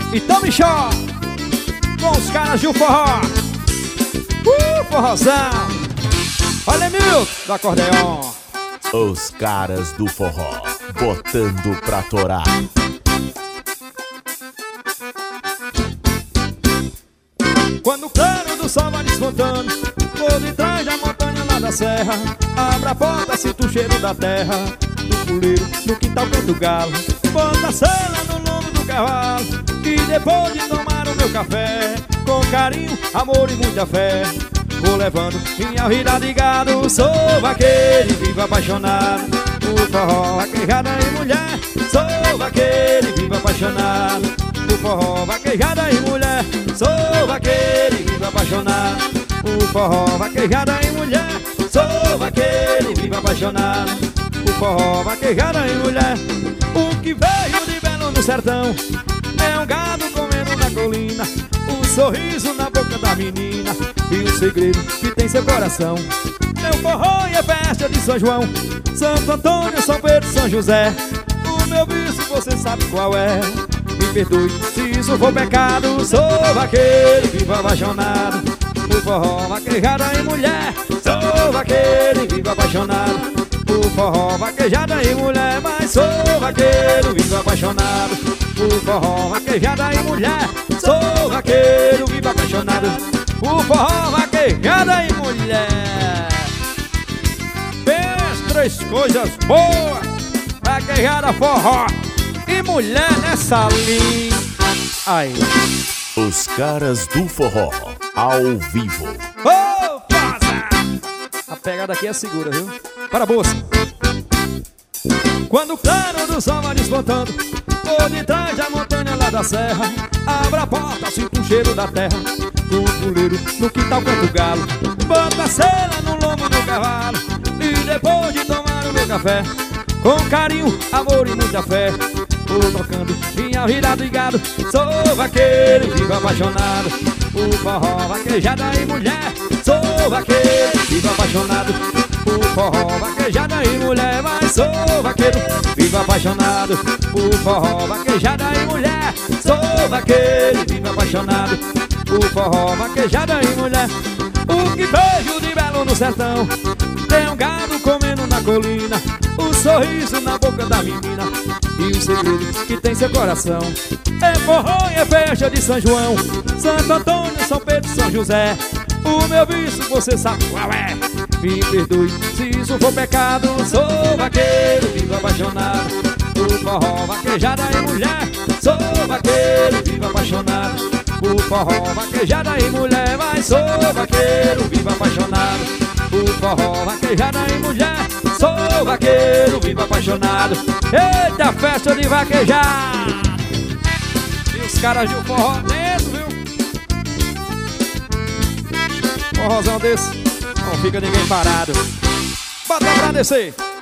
E tome chó com os caras de um forró. Forrozão. Olha, Milton, do acordeon. Os caras do forró, botando pra torar. Quando o claro do sol vai desmontando, vou de trás da montanha lá da serra. Abra a porta, sinto o cheiro da terra, do puleiro, no quintal canto galo. Bota a sela no lombo do cavalo, e depois de tomar o meu café, com carinho, amor e muita fé, vou levando minha vida de gado. Sou vaqueiro e vivo apaixonado por forró, vaquejada e mulher. Sou vaqueiro e vivo apaixonado por forró, vaquejada e mulher. Sou vaqueiro e vivo apaixonado por forró, vaquejada e mulher. Sou vaqueiro e vivo apaixonado por forró, vaquejada e mulher. O que veio de belo no sertão é um gado comendo na colina, um sorriso na boca da menina e um segredo que tem seu coração. Meu forró é festa de São João, Santo Antônio, São Pedro, São José. O meu vício você sabe qual é, me perdoe se isso for pecado. Sou vaqueiro e vivo apaixonado por forró, vaquejada e mulher. Sou vaqueiro e vivo apaixonado por forró, vaquejada e mulher. Mas sou vaqueiro e vivo apaixonado por forró, vaquejada e mulher. Sou vaqueiro, vivo apaixonado por forró, vaquejada e mulher. Fez três coisas boas: vaquejada, forró e mulher nessa linha. Aí. Os caras do forró, ao vivo. Ô, vaza! A pegada aqui é segura, viu? Para a bolsa. Quando o claro do sol vai desmontando, vou de trás da montanha lá da serra. Abra a porta, sinto o cheiro da terra, do puleiro, no quintal canto galo. Bota a sela no lombo do cavalo, e depois de tomar o meu café, com carinho, amor e muita fé, vou tocando minha vida de gado. Sou vaqueiro e vivo apaixonado por forró, vaquejada e mulher. Sou vaqueiro e vivo apaixonado por forró, vaquejada e mulher. Mas sou vaqueiro, vivo apaixonado por forró, vaquejada e mulher. Sou vaqueiro e vivo apaixonado por forró, vaquejada e mulher. O que vejo de belo no sertão tem um gado comendo na colina, um sorriso na boca da menina e um segredo que tem seu coração. É forró e é festa de São João, Santo Antônio, São Pedro, São José. O meu vício você sabe qual é, me perdoe se isso for pecado. Sou vaqueiro, vivo apaixonado por forró, vaquejada e mulher. Sou vaqueiro, vivo apaixonado por forró, vaquejada e mulher. Mas sou vaqueiro, vivo apaixonado por forró, vaquejada e mulher. Sou vaqueiro, vivo apaixonado. Eita, festa de vaquejar! E os caras de um forró dentro, viu? Forrozão desse, não fica ninguém parado. Bota pra descer.